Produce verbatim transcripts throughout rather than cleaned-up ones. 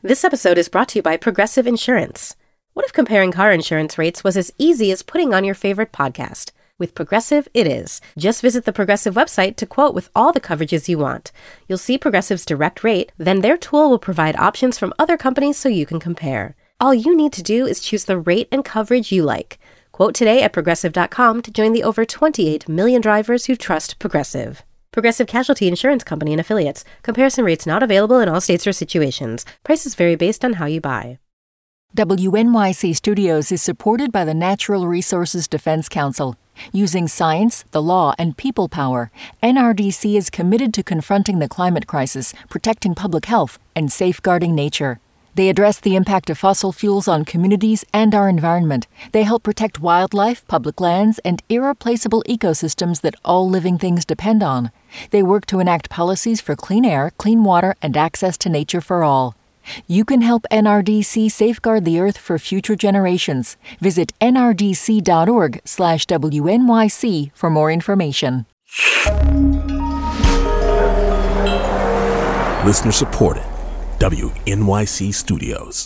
This episode is brought to you by Progressive Insurance. What if comparing car insurance rates was as easy as putting on your favorite podcast? With Progressive, it is. Just visit the Progressive website to quote with all the coverages you want. You'll see Progressive's direct rate, then their tool will provide options from other companies so you can compare. All you need to do is choose the rate and coverage you like. Quote today at Progressive dot com to join the over twenty-eight million drivers who trust Progressive. Progressive Casualty Insurance Company and Affiliates. Comparison rates not available in all states or situations. Prices vary based on how you buy. W N Y C Studios is supported by the Natural Resources Defense Council. Using science, the law, and people power, N R D C is committed to confronting the climate crisis, protecting public health, and safeguarding nature. They address the impact of fossil fuels on communities and our environment. They help protect wildlife, public lands, and irreplaceable ecosystems that all living things depend on. They work to enact policies for clean air, clean water, and access to nature for all. You can help N R D C safeguard the Earth for future generations. Visit nrdc.org slash WNYC for more information. Listener supported. W N Y C Studios.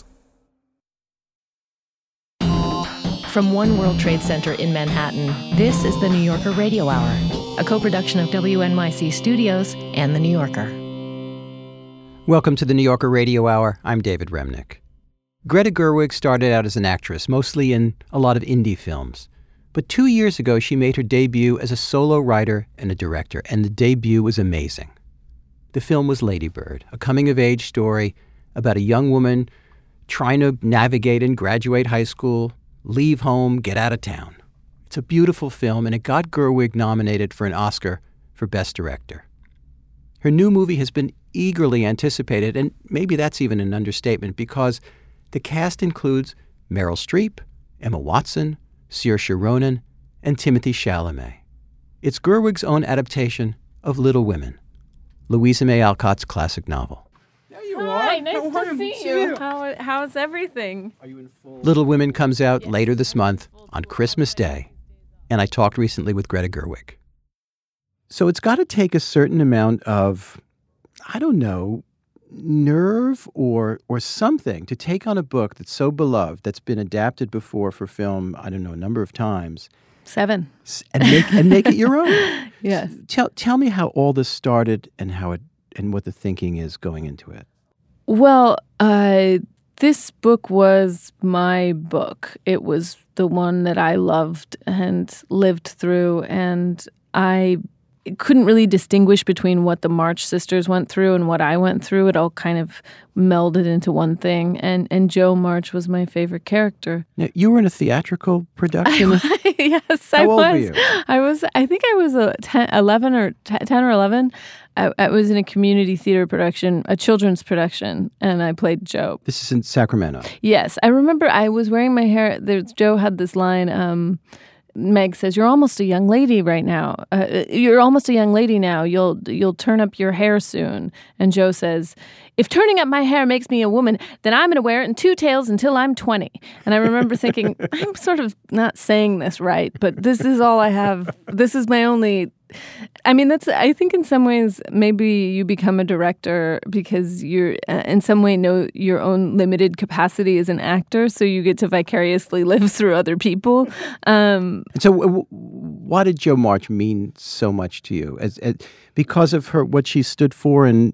From One World Trade Center in Manhattan, this is the New Yorker Radio Hour, a co-production of W N Y C Studios and The New Yorker. Welcome to the New Yorker Radio Hour. I'm David Remnick. Greta Gerwig started out as an actress, mostly in a lot of indie films. But two years ago, she made her debut as a solo writer and a director, and the debut was amazing. The film was Lady Bird, a coming-of-age story about a young woman trying to navigate and graduate high school, leave home, get out of town. It's a beautiful film, and it got Gerwig nominated for an Oscar for Best Director. Her new movie has been eagerly anticipated, and maybe that's even an understatement, because the cast includes Meryl Streep, Emma Watson, Saoirse Ronan, and Timothée Chalamet. It's Gerwig's own adaptation of Little Women, Louisa May Alcott's classic novel. There you Hi, are. nice How to are see you? you. How, how's everything? Are you in full? Little Women comes out later this month on Christmas Day, and I talked recently with Greta Gerwig. So it's got to take a certain amount of, I don't know, nerve or or something to take on a book that's so beloved, that's been adapted before for film, I don't know, a number of times. Seven. And make and make it your own. Yes. Tell tell me how all this started and how it and what the thinking is going into it. Well, uh, this book was my book. It was the one that I loved and lived through, and I couldn't really distinguish between what the March sisters went through and what I went through. It all kind of melded into one thing, and and Jo March was my favorite character. Now, you were in a theatrical production? I, yes, How I old was. were you? I was. I think I was a ten, eleven or ten or eleven. I, I was in a community theater production, a children's production, and I played Jo. This is in Sacramento. Yes, I remember. I was wearing my hair. There's Jo had this line. Um, Meg says, "You're almost a young lady right now. Uh, you're almost a young lady now. You'll you'll turn up your hair soon." And Jo says, "If turning up my hair makes me a woman, then I'm going to wear it in two tails until I'm twenty." And I remember thinking, I'm sort of not saying this right, but this is all I have. This is my only. I mean, that's. I think in some ways, maybe you become a director because you're, uh, in some way, know your own limited capacity as an actor, so you get to vicariously live through other people. Um, So, w- why did Jo March mean so much to you? As, as because of her, what she stood for in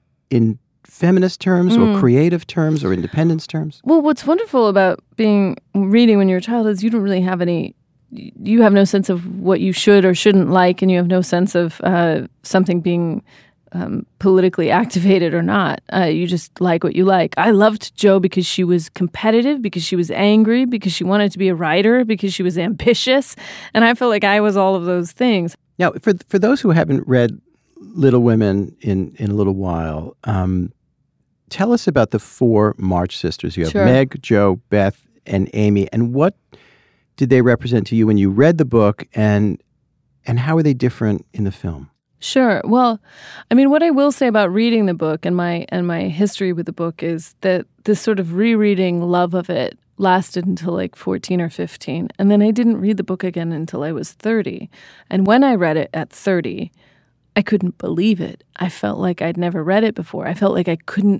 in feminist terms, Mm. or creative terms, or independence terms? well, what's wonderful about being reading when you're a child is you don't really have any. You have no sense of what you should or shouldn't like, and you have no sense of uh, something being um, politically activated or not. Uh, you just like what you like. I loved Jo because she was competitive, because she was angry, because she wanted to be a writer, because she was ambitious, and I felt like I was all of those things. Now, for for those who haven't read Little Women in, in a little while, um, tell us about the four March sisters. You have Sure. Meg, Jo, Beth, and Amy, and what did they represent to you when you read the book, and and how are they different in the film? Sure. Well, I mean, what I will say about reading the book and my and my history with the book is that this sort of rereading love of it lasted until like fourteen or fifteen. And then I didn't read the book again until I was thirty. And when I read it at thirty, I couldn't believe it. I felt like I'd never read it before. I felt like I couldn't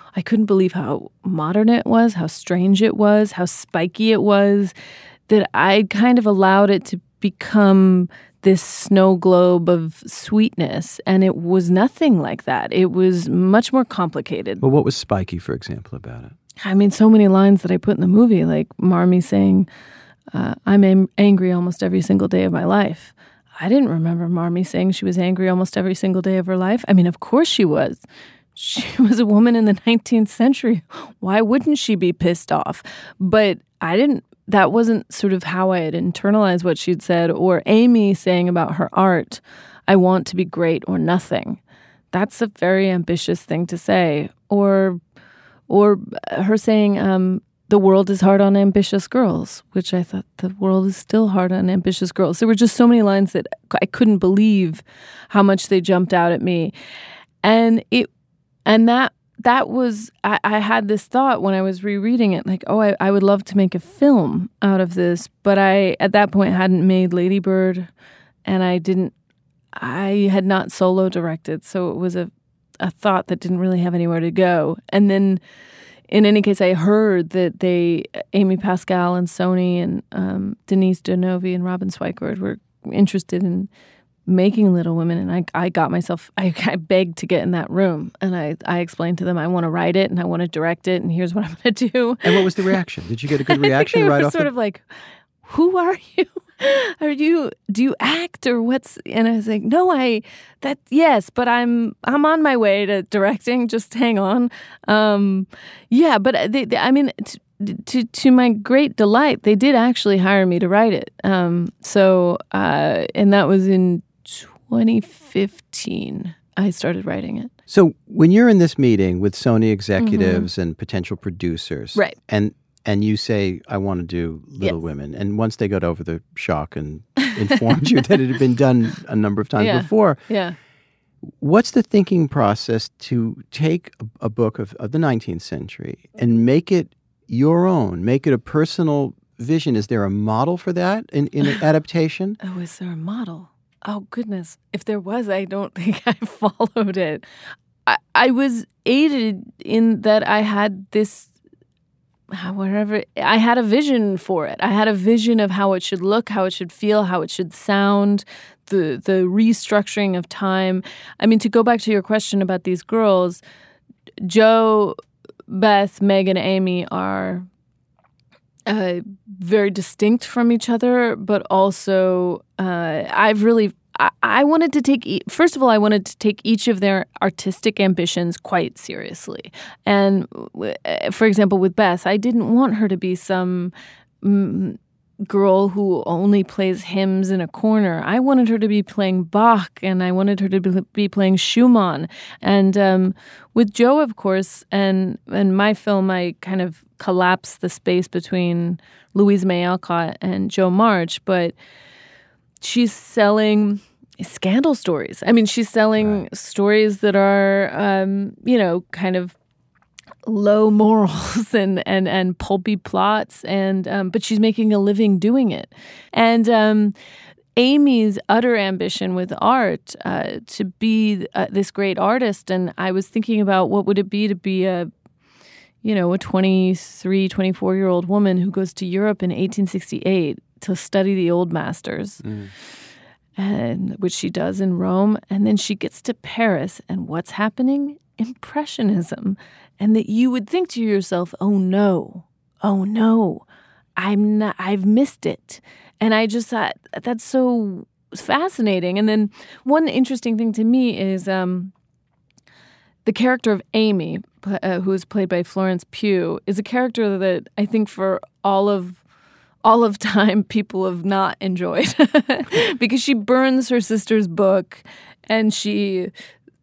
I couldn't believe how modern it was, how strange it was, how spiky it was, that I kind of allowed it to become this snow globe of sweetness. And it was nothing like that. It was much more complicated. Well, what was spiky, for example, about it? I mean, so many lines that I put in the movie, like Marmee saying, uh, I'm am- angry almost every single day of my life. I didn't remember Marmee saying she was angry almost every single day of her life. I mean, of course she was. She was a woman in the nineteenth century. Why wouldn't she be pissed off? But I didn't, that wasn't sort of how I had internalized what she'd said. Or Amy saying about her art, I want to be great or nothing. That's a very ambitious thing to say. Or or her saying, um, the world is hard on ambitious girls, which I thought the world is still hard on ambitious girls. There were just so many lines that I couldn't believe how much they jumped out at me. And it, and that, that was, I, I had this thought when I was rereading it, like, oh, I, I would love to make a film out of this. But I, at that point, hadn't made Lady Bird, and I didn't, I had not solo directed. So it was a, a thought that didn't really have anywhere to go. And then, in any case, I heard that they, Amy Pascal and Sony and um, Denise Deneuve and Robin Swikerd were interested in making Little Women. And I, I got myself, I, I begged to get in that room. And I, I explained to them, I want to write it and I want to direct it. And here's what I'm going to do. And what was the reaction? Did you get a good reaction right off? Sort the... of like, who are you? Are you, do you act or what's, and I was like, no, I, that, yes, but I'm, I'm on my way to directing, just hang on. Um, yeah, but they, they, I mean, t- to, to my great delight, they did actually hire me to write it. Um, so, uh, and that was in twenty fifteen, I started writing it. So when you're in this meeting with Sony executives mm-hmm. and potential producers, right. and And you say, I want to do Little yes. Women. And once they got over the shock and informed you that it had been done a number of times yeah. before, yeah. what's the thinking process to take a, a book of, of the nineteenth century and make it your own, make it a personal vision? Is there a model for that in, in an adaptation? Oh, is there a model? Oh, goodness. If there was, I don't think I followed it. I, I was aided in that I had this However, I had a vision for it. I had a vision of how it should look, how it should feel, how it should sound, the the restructuring of time. I mean, to go back to your question about these girls, Jo, Beth, Meg, and Amy are uh, very distinct from each other, but also uh, I've really I, I wanted to take, e- first of all, I wanted to take each of their artistic ambitions quite seriously. And w- for example, with Beth, I didn't want her to be some mm, girl who only plays hymns in a corner. I wanted her to be playing Bach, and I wanted her to be, be playing Schumann. And um, with Jo, of course, and, and my film, I kind of collapsed the space between Louisa May Alcott and Jo March, but she's selling scandal stories. I mean, she's selling right. stories that are, um, you know, kind of low morals and and and pulpy plots, and um, but she's making a living doing it. And um, Amy's utter ambition with art uh, to be uh, this great artist, and I was thinking about what would it be to be a, you know, a twenty-three, twenty-four-year-old woman who goes to Europe in eighteen sixty-eight to study the old masters, mm. and which she does in Rome. And then she gets to Paris, and what's happening? Impressionism. And that you would think to yourself, oh no, oh no, I'm not, I've missed it. And I just thought, that's so fascinating. And then one interesting thing to me is um, the character of Amy, uh, who is played by Florence Pugh, is a character that I think for all of all of time people have not enjoyed because she burns her sister's book, and she,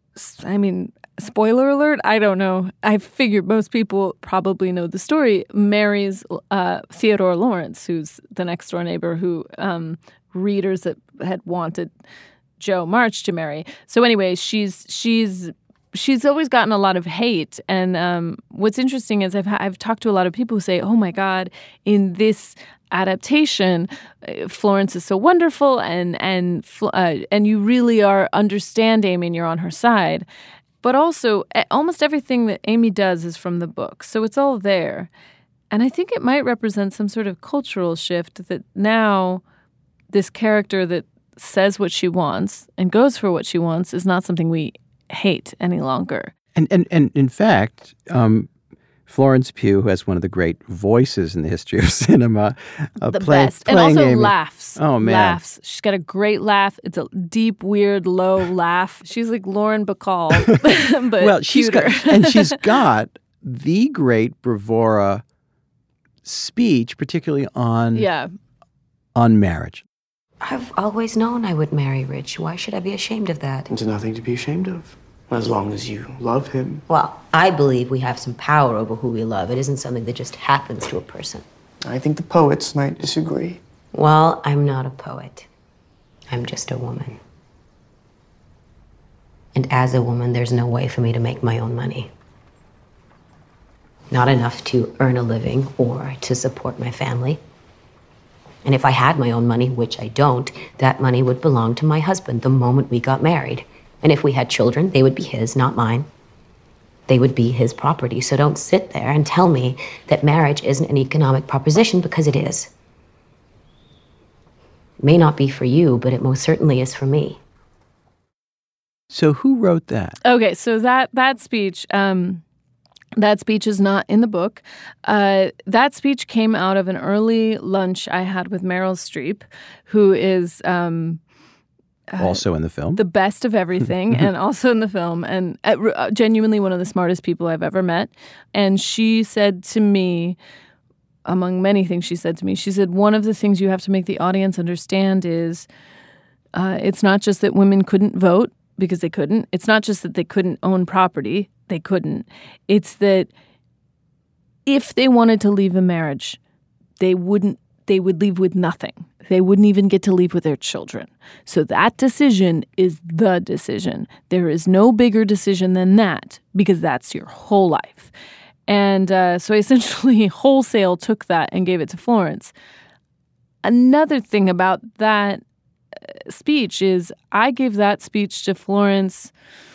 I mean, spoiler alert, I don't know. I figured most people probably know the story, marries uh, Theodore Lawrence, who's the next door neighbor who um, readers that had wanted Jo March to marry. So anyway, she's she's she's always gotten a lot of hate. And um, what's interesting is I've I've talked to a lot of people who say, oh my God, in this adaptation, Florence is so wonderful, and and uh, and you really are understand Amy and you're on her side. but also almost everything that Amy does is from the book. So it's all there. And I think it might represent some sort of cultural shift that now this character that says what she wants and goes for what she wants is not something we hate any longer. And and, and in fact, um, Florence Pugh, who has one of the great voices in the history of cinema, uh, the play, best, and also Amy. laughs. Oh man, laughs. She's got a great laugh. It's a deep, weird, low laugh. She's like Lauren Bacall, but well, she's cuter. got, and she's got the great bravura speech, particularly on yeah. on marriage. I've always known I would marry Rich. Why should I be ashamed of that? There's nothing to be ashamed of, as long as you love him. Well, I believe we have some power over who we love. It isn't something that just happens to a person. I think the poets might disagree. Well, I'm not a poet. I'm just a woman. And as a woman, there's no way for me to make my own money. Not enough to earn a living or to support my family. And if I had my own money, which I don't, that money would belong to my husband the moment we got married. And if we had children, they would be his, not mine. They would be his property. So don't sit there and tell me that marriage isn't an economic proposition, because it is. It may not be for you, but it most certainly is for me. So who wrote that? Okay, so that that speech, um, that speech is not in the book. Uh, that speech came out of an early lunch I had with Meryl Streep, who is um, uh, also in the film, the best of everything, and also in the film, and uh, genuinely one of the smartest people I've ever met. And she said to me, among many things she said to me, she said, one of the things you have to make the audience understand is uh, it's not just that women couldn't vote, because they couldn't. It's not just that they couldn't own property. They couldn't. It's that if they wanted to leave a marriage, they wouldn't. They would leave with nothing. They wouldn't even get to leave with their children. So that decision is the decision. There is no bigger decision than that, because that's your whole life. And uh, so I essentially wholesale took that and gave it to Florence. Another thing about that speech is I gave that speech to Florence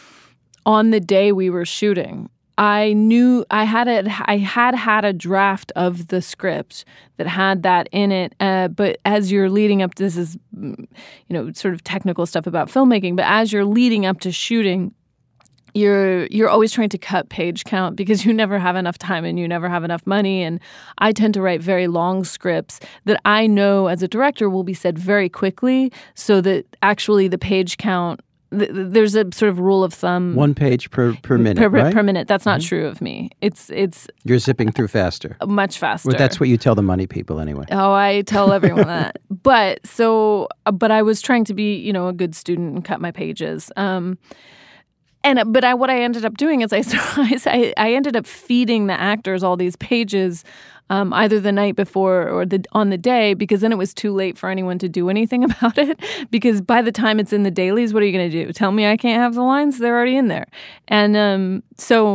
on the day we were shooting. I knew I had a, I had had a draft of the script that had that in it, uh, but as you're leading up, this is, you know, sort of technical stuff about filmmaking, but as you're leading up to shooting, you're you're always trying to cut page count because you never have enough time and you never have enough money. And I tend to write very long scripts that I know as a director will be said very quickly, so that actually the page count, th- there's a sort of rule of thumb. One page per, per minute, per, right? Per minute. That's not Mm-hmm. true of me. It's it's You're zipping through faster. Much faster. Well, that's what you tell the money people anyway. Oh, I tell everyone that. But so, but I was trying to be, you know, a good student and cut my pages. Um, And but I what I ended up doing is I I, I ended up feeding the actors all these pages, um, either the night before or the on the day, because then it was too late for anyone to do anything about it. Because by the time it's in the dailies, what are you going to do? Tell me I can't have the lines? They're already in there. And um, so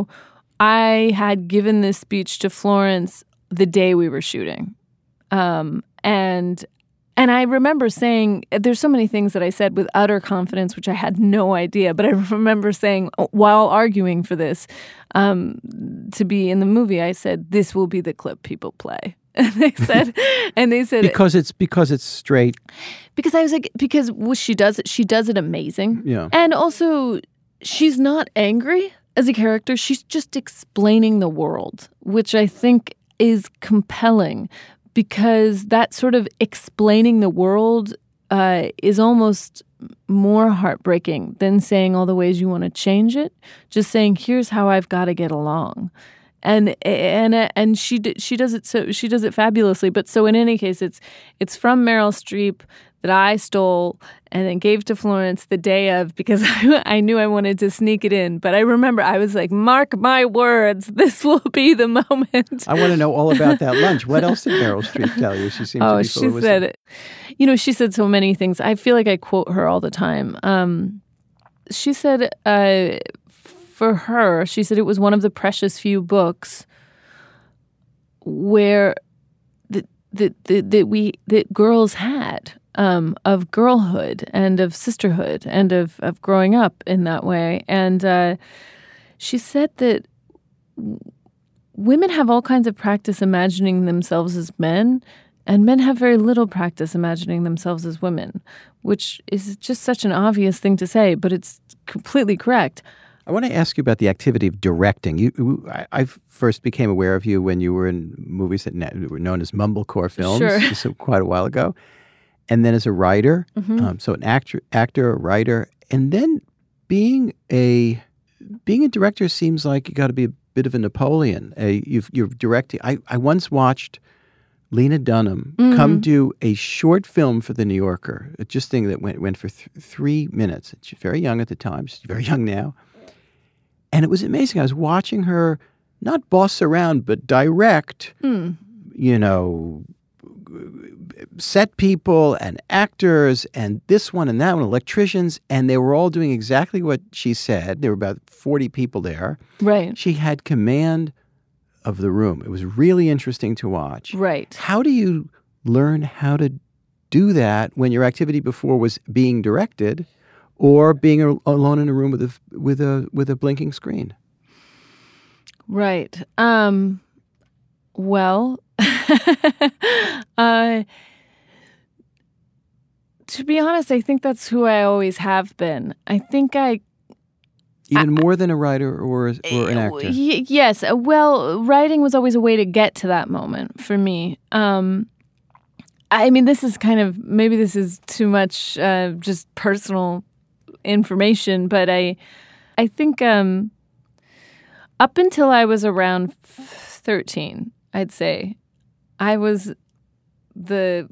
I had given this speech to Florence the day we were shooting, um, and. And I remember saying, there's so many things that I said with utter confidence, which I had no idea. But I remember saying, while arguing for this um, to be in the movie, I said, this will be the clip people play. And they said, and they said, because it's because it's straight. Because I was like, because well, she does it, she does it amazing. Yeah. And also, she's not angry as a character. She's just explaining the world, which I think is compelling. Because that sort of explaining the world uh, is almost more heartbreaking than saying all the ways you want to change it. Just saying, here's how I've got to get along, and and and she she does it so she does it fabulously. But so in any case, it's it's from Meryl Streep that I stole and then gave to Florence the day of, because I, I knew I wanted to sneak it in. But I remember I was like, mark my words, this will be the moment. I want to know all about that lunch. What else did Meryl Streep tell you? She seemed oh, to be full she of wisdom. said, you know, she said so many things. I feel like I quote her all the time. Um, she said, uh, for her, she said it was one of the precious few books where that that that, that we that girls had. Um, of girlhood and of sisterhood and of, of growing up in that way. And uh, she said that w- women have all kinds of practice imagining themselves as men, and men have very little practice imagining themselves as women, which is just such an obvious thing to say, but it's completely correct. I want to ask you about the activity of directing. You, I, I first became aware of you when you were in movies that were known as mumblecore films, sure. so quite a while ago, and then as a writer, mm-hmm. um, so an actor, actor, a writer, and then being a being a director seems like you got to be a bit of a Napoleon. A, you've, you're directing. I, I once watched Lena Dunham mm-hmm. come do a short film for The New Yorker, a just thing that went went for th- three minutes. She's very young at the time. She's very young now. And it was amazing. I was watching her not boss around, but direct, mm. you know, set people and actors and this one and that one, electricians, and they were all doing exactly what she said. There were about forty people there. Right. She had command of the room. It was really interesting to watch. Right. How do you learn how to do that when your activity before was being directed or being a, alone in a room with a with a with a blinking screen? Right. Um, well, uh, to be honest, I think that's who I always have been. I think I Even I, more than a writer or or an actor? Y- yes. Well, writing was always a way to get to that moment for me. Um, I mean, this is kind of, maybe this is too much uh, just personal information, but I I think um, up until I was around thirteen, I'd say, I was the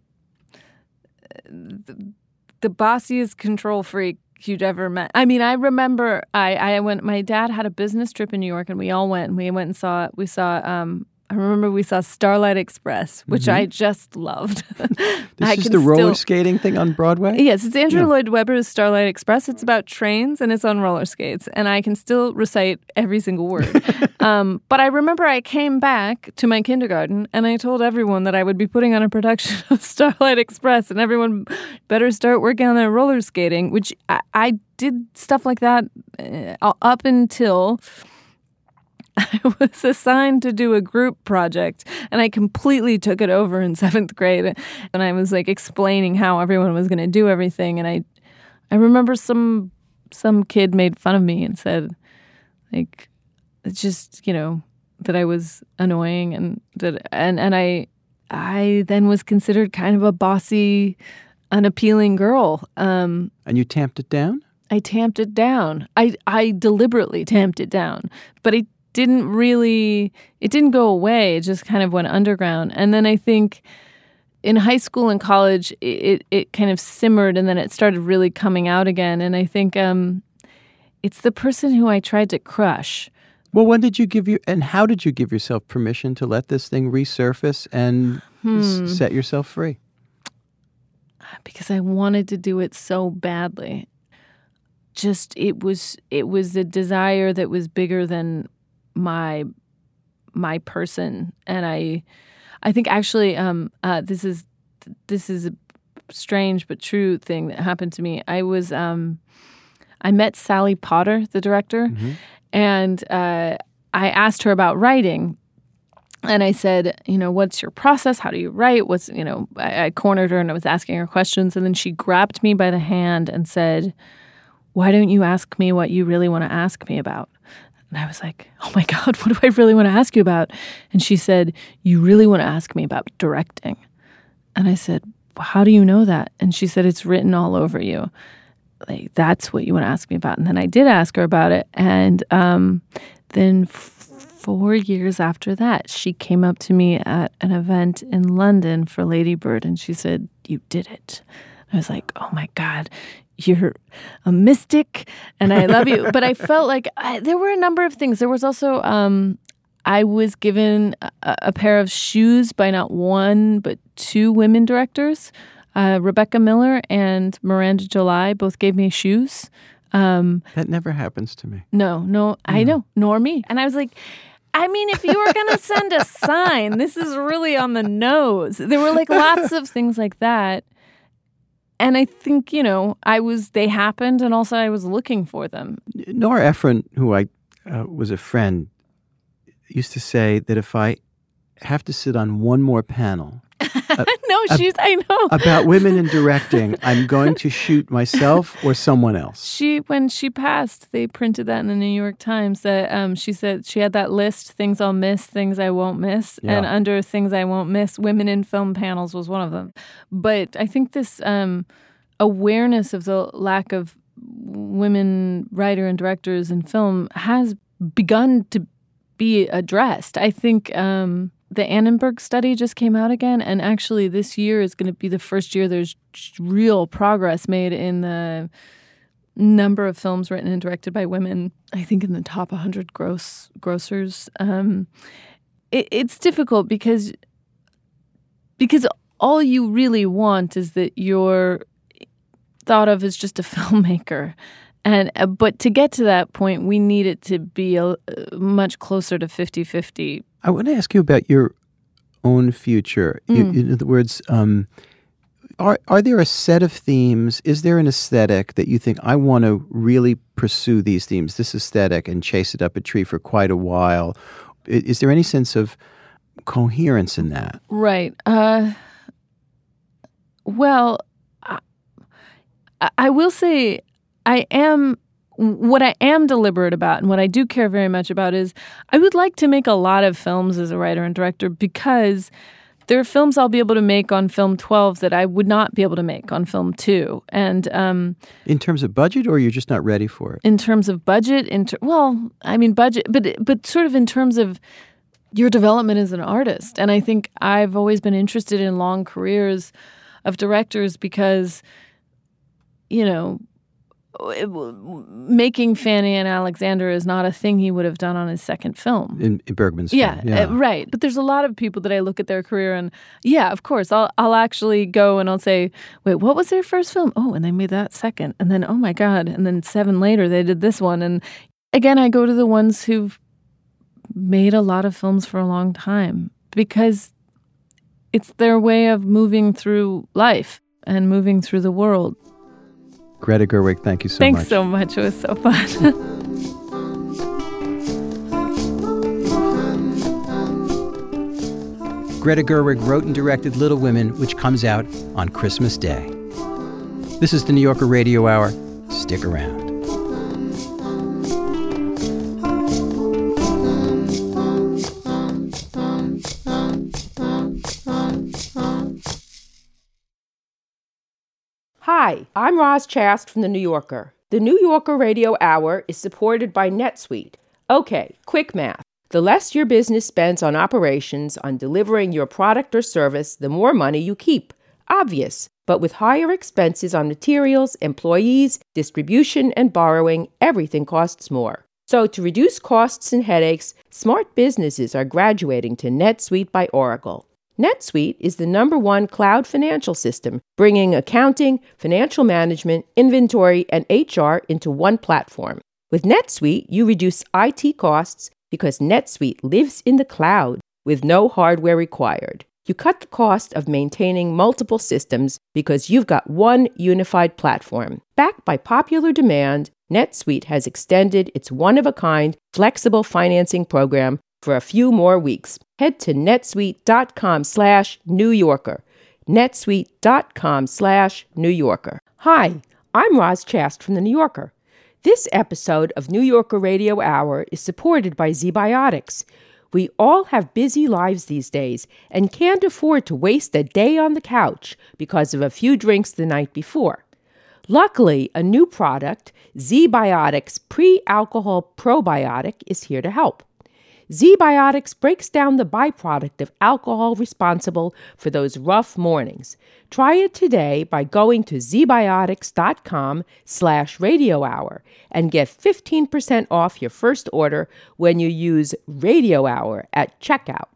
the, the bossiest control freak you'd ever met. I mean, I remember I, I went, my dad had a business trip in New York and we all went and we went and saw, we saw, um, I remember we saw Starlight Express, which mm-hmm. I just loved. This I is the still, roller skating thing on Broadway? Yes, it's Andrew yeah. Lloyd Webber's Starlight Express. It's about trains and it's on roller skates. And I can still recite every single word. um, but I remember I came back to my kindergarten and I told everyone that I would be putting on a production of Starlight Express and everyone better start working on their roller skating, which I, I did stuff like that uh, up until I was assigned to do a group project and I completely took it over in seventh grade. And I was like explaining how everyone was going to do everything. And I I remember some some kid made fun of me and said, like, it's just, you know, that I was annoying and that and, and I I then was considered kind of a bossy, unappealing girl. Um, and you tamped it down? I tamped it down. I I deliberately tamped it down. But I didn't really, it didn't go away. It just kind of went underground. And then I think in high school and college, it, it kind of simmered and then it started really coming out again. And I think um, it's the person who I tried to crush. Well, when did you give you, and how did you give yourself permission to let this thing resurface and hmm. s- set yourself free? Because I wanted to do it so badly. Just, it was, it was a desire that was bigger than my my person. And I I think actually um uh this is this is a strange but true thing that happened to me. I was um I met Sally Potter, the director, mm-hmm. and uh I asked her about writing. And I said, you know, what's your process? How do you write? What's, you know, I, I cornered her and I was asking her questions. And then she grabbed me by the hand and said, why don't you ask me what you really want to ask me about? And I was like, oh my God, what do I really want to ask you about? And she said, you really want to ask me about directing. And I said, well, how do you know that? And she said, it's written all over you. Like, that's what you want to ask me about. And then I did ask her about it. And um, then f- four years after that, she came up to me at an event in London for Lady Bird. And she said, you did it. I was like, oh my God, you're a mystic and I love you. But I felt like I, there were a number of things. There was also, um, I was given a, a pair of shoes by not one, but two women directors. Uh, Rebecca Miller and Miranda July both gave me shoes. Um, that never happens to me. No, no, I No. know, nor me. And I was like, I mean, if you were going to send a sign, this is really on the nose. There were like lots of things like that. And I think, you know, I was, they happened and also I was looking for them. Nora Ephron, who I uh, was a friend, used to say that if I have to sit on one more panel uh, no, she's, ab- I know. about women in directing, I'm going to shoot myself or someone else. She, when she passed, they printed that in the New York Times that um, she said she had that list, things I'll miss, things I won't miss. Yeah. And under things I won't miss, women in film panels was one of them. But I think this um, awareness of the lack of women writer and directors in film has begun to be addressed. I think um, the Annenberg study just came out again, and actually this year is going to be the first year there's real progress made in the number of films written and directed by women. I think in the top one hundred gross grossers. Um, it, it's difficult because because all you really want is that you're thought of as just a filmmaker. And uh, but to get to that point, we need it to be a, uh, much closer to fifty-fifty. I want to ask you about your own future. Mm. You, in other words, um, are are there a set of themes? Is there an aesthetic that you think, I want to really pursue these themes, this aesthetic, and chase it up a tree for quite a while? Is, is there any sense of coherence in that? Right. Uh, well, I, I will say I am, what I am deliberate about and what I do care very much about is I would like to make a lot of films as a writer and director because there are films I'll be able to make on film twelve that I would not be able to make on film two. And um, in terms of budget, or you're just not ready for it? In terms of budget, in ter- well, I mean budget, but but sort of in terms of your development as an artist. And I think I've always been interested in long careers of directors because, you know, It, making Fanny and Alexander is not a thing he would have done on his second film. In, in Bergman's yeah, film. Yeah, uh, right. But there's a lot of people that I look at their career and, yeah, of course, I'll I'll actually go and I'll say, wait, what was their first film? Oh, and they made that second. And then, oh my God. And then seven later, they did this one. And again, I go to the ones who've made a lot of films for a long time because it's their way of moving through life and moving through the world. Greta Gerwig, thank you so Thanks much. Thanks so much. It was so fun. Greta Gerwig wrote and directed Little Women, which comes out on Christmas Day. This is the New Yorker Radio Hour. Stick around. Hi, I'm Roz Chast from The New Yorker. The New Yorker Radio Hour is supported by NetSuite. Okay, quick math. The less your business spends on operations, on delivering your product or service, the more money you keep. Obvious. But with higher expenses on materials, employees, distribution, and borrowing, everything costs more. So to reduce costs and headaches, smart businesses are graduating to NetSuite by Oracle. NetSuite is the number one cloud financial system, bringing accounting, financial management, inventory, and H R into one platform. With NetSuite, you reduce I T costs because NetSuite lives in the cloud with no hardware required. You cut the cost of maintaining multiple systems because you've got one unified platform. Backed by popular demand, NetSuite has extended its one-of-a-kind flexible financing program for a few more weeks. Head to netsuite.com slash New Yorker. netsuite.com slash New Yorker. Hi, I'm Roz Chast from The New Yorker. This episode of New Yorker Radio Hour is supported by ZBiotics. We all have busy lives these days and can't afford to waste a day on the couch because of a few drinks the night before. Luckily, a new product, ZBiotics Pre-Alcohol Probiotic, is here to help. ZBiotics breaks down the byproduct of alcohol responsible for those rough mornings. Try it today by going to zbiotics.com slash radio hour and get fifteen percent off your first order when you use Radio Hour at checkout.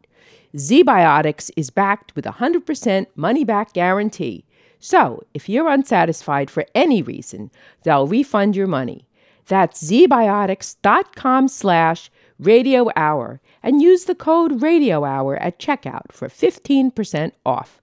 ZBiotics is backed with a one hundred percent money-back guarantee. So, if you're unsatisfied for any reason, they'll refund your money. That's zbiotics.com slash Radio Hour and use the code Radio Hour at checkout for fifteen percent off.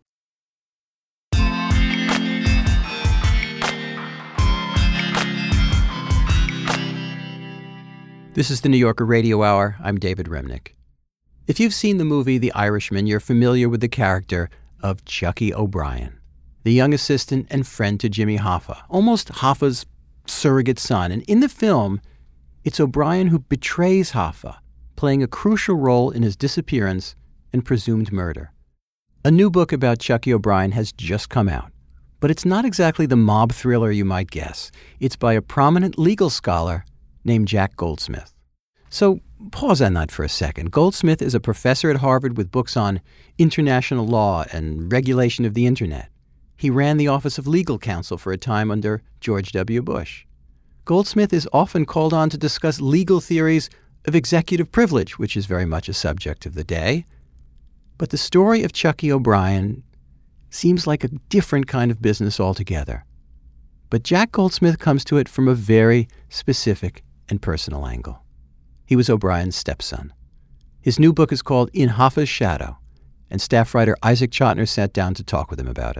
This is the New Yorker Radio Hour. I'm David Remnick. If you've seen the movie The Irishman, you're familiar with the character of Chucky O'Brien, the young assistant and friend to Jimmy Hoffa, almost Hoffa's surrogate son. And in the film, it's O'Brien who betrays Hoffa, playing a crucial role in his disappearance and presumed murder. A new book about Chucky O'Brien has just come out, but it's not exactly the mob thriller you might guess. It's by a prominent legal scholar named Jack Goldsmith. So pause on that for a second. Goldsmith is a professor at Harvard with books on international law and regulation of the internet. He ran the Office of Legal Counsel for a time under George W. Bush. Goldsmith is often called on to discuss legal theories of executive privilege, which is very much a subject of the day. But the story of Chucky O'Brien seems like a different kind of business altogether. But Jack Goldsmith comes to it from a very specific and personal angle. He was O'Brien's stepson. His new book is called In Hoffa's Shadow, and staff writer Isaac Chotiner sat down to talk with him about it.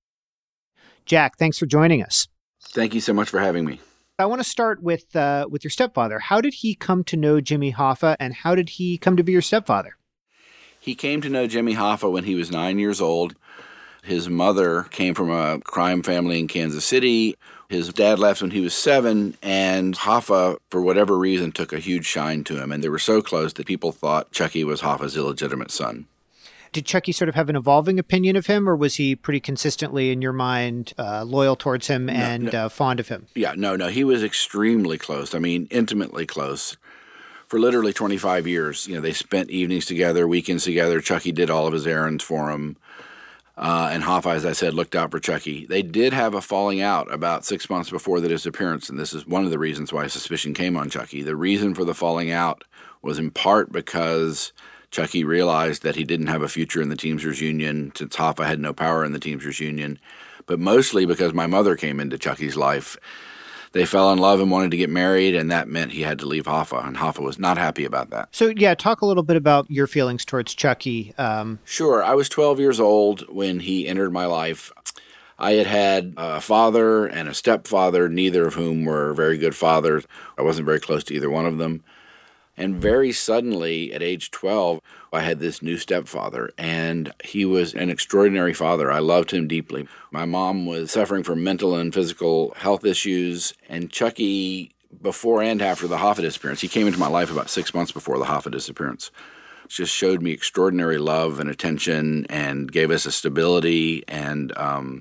Jack, thanks for joining us. Thank you so much for having me. I want to start with uh, with your stepfather. How did he come to know Jimmy Hoffa, and how did he come to be your stepfather? He came to know Jimmy Hoffa when he was nine years old. His mother came from a crime family in Kansas City. His dad left when he was seven, and Hoffa, for whatever reason, took a huge shine to him. And they were so close that people thought Chucky was Hoffa's illegitimate son. Did Chucky sort of have an evolving opinion of him, or was he pretty consistently, in your mind, uh, loyal towards him and no, no. Uh, fond of him? Yeah, no, no. He was extremely close. I mean, intimately close. For literally twenty-five years, you know, they spent evenings together, weekends together. Chucky did all of his errands for him. Uh, and Hoffa, as I said, looked out for Chucky. They did have a falling out about six months before the disappearance, and this is one of the reasons why suspicion came on Chucky. The reason for the falling out was in part because Chucky realized that he didn't have a future in the Teamsters Union, since Hoffa had no power in the Teamsters Union, but mostly because my mother came into Chucky's life. They fell in love and wanted to get married, and that meant he had to leave Hoffa, and Hoffa was not happy about that. So, yeah, talk a little bit about your feelings towards Chucky. Um, sure. I was twelve years old when he entered my life. I had had a father and a stepfather, neither of whom were very good fathers. I wasn't very close to either one of them. And very suddenly, at age twelve, I had this new stepfather, and he was an extraordinary father. I loved him deeply. My mom was suffering from mental and physical health issues, and Chucky, before and after the Hoffa disappearance, he came into my life about six months before the Hoffa disappearance, just showed me extraordinary love and attention and gave us a stability and um,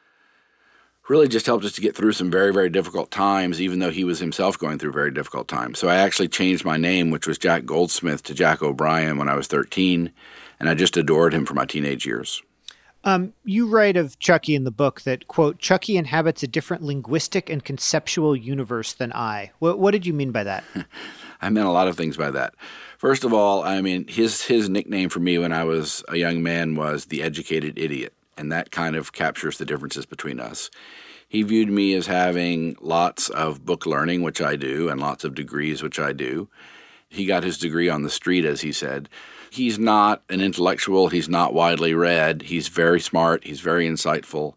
really just helped us to get through some very, very difficult times, even though he was himself going through very difficult times. So I actually changed my name, which was Jack Goldsmith, to Jack O'Brien when I was thirteen, and I just adored him for my teenage years. Um, you write of Chucky in the book that, quote, Chucky inhabits a different linguistic and conceptual universe than I. What, what did you mean by that? I meant a lot of things by that. First of all, I mean, his his nickname for me when I was a young man was the educated idiot, and that kind of captures the differences between us. He viewed me as having lots of book learning, which I do, and lots of degrees, which I do. He got his degree on the street, as he said. He's not an intellectual. He's not widely read. He's very smart. He's very insightful.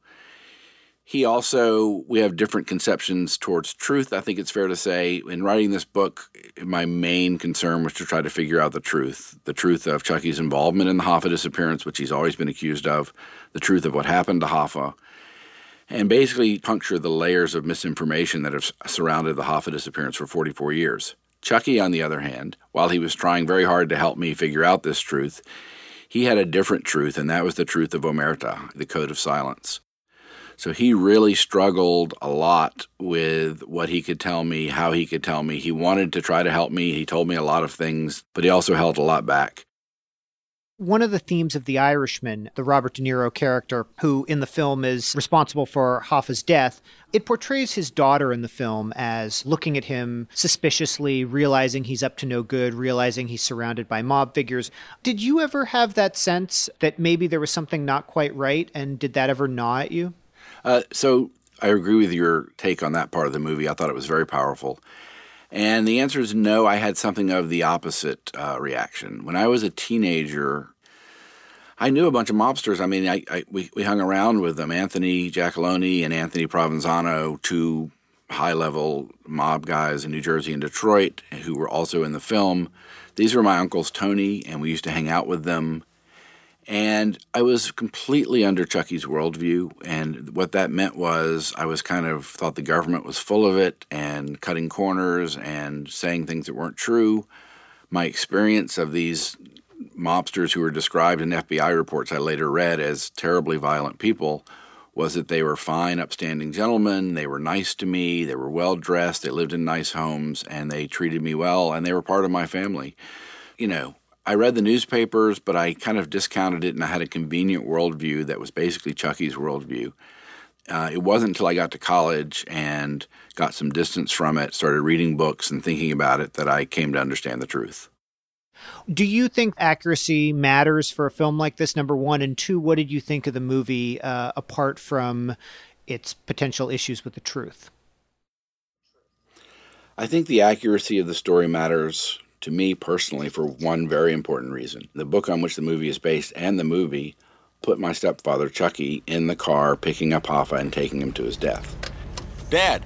He also, we have different conceptions towards truth, I think it's fair to say. In writing this book, my main concern was to try to figure out the truth, the truth of Chucky's involvement in the Hoffa disappearance, which he's always been accused of, the truth of what happened to Hoffa, and basically puncture the layers of misinformation that have surrounded the Hoffa disappearance for forty-four years. Chucky, on the other hand, while he was trying very hard to help me figure out this truth, he had a different truth, and that was the truth of Omerta, the Code of Silence. So he really struggled a lot with what he could tell me, how he could tell me. He wanted to try to help me. He told me a lot of things, but he also held a lot back. One of the themes of The Irishman, the Robert De Niro character, who in the film is responsible for Hoffa's death, it portrays his daughter in the film as looking at him suspiciously, realizing he's up to no good, realizing he's surrounded by mob figures. Did you ever have that sense that maybe there was something not quite right, and did that ever gnaw at you? Uh, so I agree with your take on that part of the movie. I thought it was very powerful. And the answer is no, I had something of the opposite uh, reaction. When I was a teenager, I knew a bunch of mobsters. I mean, I, I we, we hung around with them, Anthony Giacalone and Anthony Provenzano, two high-level mob guys in New Jersey and Detroit who were also in the film. These were my uncles Tony, and we used to hang out with them. And I was completely under Chucky's worldview, and what that meant was I was kind of thought the government was full of it and cutting corners and saying things that weren't true. My experience of these mobsters who were described in F B I reports I later read as terribly violent people was that they were fine, upstanding gentlemen, they were nice to me, they were well-dressed, they lived in nice homes, and they treated me well, and they were part of my family. You know, I read the newspapers, but I kind of discounted it, and I had a convenient worldview that was basically Chucky's worldview. Uh, it wasn't until I got to college and got some distance from it, started reading books and thinking about it, that I came to understand the truth. Do you think accuracy matters for a film like this, number one? And two, what did you think of the movie uh, apart from its potential issues with the truth? I think the accuracy of the story matters to me personally for one very important reason. The book on which the movie is based and the movie put my stepfather, Chucky, in the car picking up Hoffa and taking him to his death. Dad.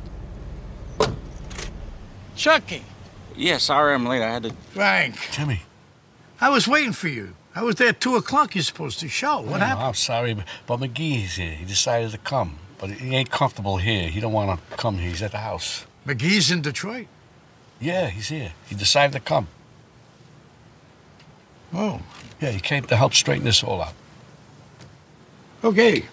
Chucky. Yeah, sorry I'm late. I had to... Frank. Jimmy. I was waiting for you. I was there at two o'clock. You're supposed to show. What yeah, happened? I'm sorry, but, but McGee's here. He decided to come. But he ain't comfortable here. He don't want to come here. He's at the house. McGee's in Detroit? Yeah, he's here. He decided to come. Oh. Yeah, he came to help straighten this all out. Okay.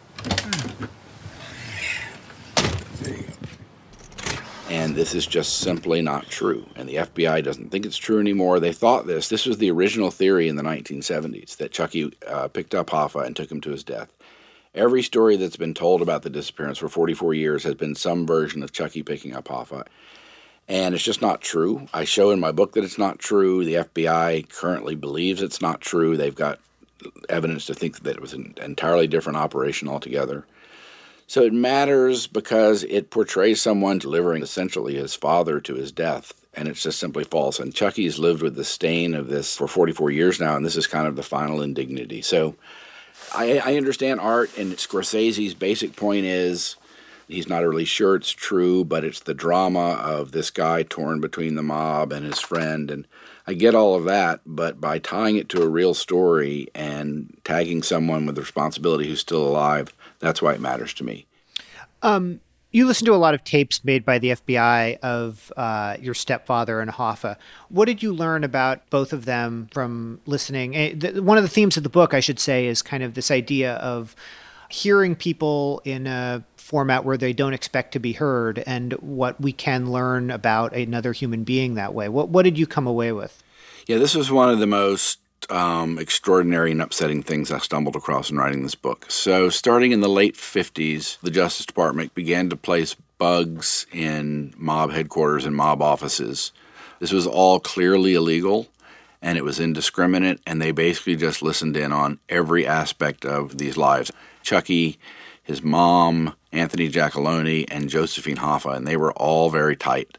And this is just simply not true. And the F B I doesn't think it's true anymore. They thought this. This was the original theory in the nineteen seventies, that Chucky uh, picked up Hoffa and took him to his death. Every story that's been told about the disappearance for forty-four years has been some version of Chucky picking up Hoffa. And it's just not true. I show in my book that it's not true. The F B I currently believes it's not true. They've got evidence to think that it was an entirely different operation altogether. So it matters because it portrays someone delivering essentially his father to his death, and it's just simply false. And Chucky's lived with the stain of this for forty-four years now, and this is kind of the final indignity. So I, I understand art, and Scorsese's basic point is he's not really sure it's true, but it's the drama of this guy torn between the mob and his friend, and I get all of that, but by tying it to a real story and tagging someone with responsibility who's still alive, that's why it matters to me. Um, you listen to a lot of tapes made by the F B I of uh, your stepfather and Hoffa. What did you learn about both of them from listening? One of the themes of the book, I should say, is kind of this idea of hearing people in a format where they don't expect to be heard and what we can learn about another human being that way. What, what did you come away with? Yeah, this was one of the most Um, extraordinary and upsetting things I stumbled across in writing this book. So starting in the late fifties, the Justice Department began to place bugs in mob headquarters and mob offices. This was all clearly illegal, and it was indiscriminate, and they basically just listened in on every aspect of these lives. Chucky, his mom, Anthony Giacalone, and Josephine Hoffa, and they were all very tight.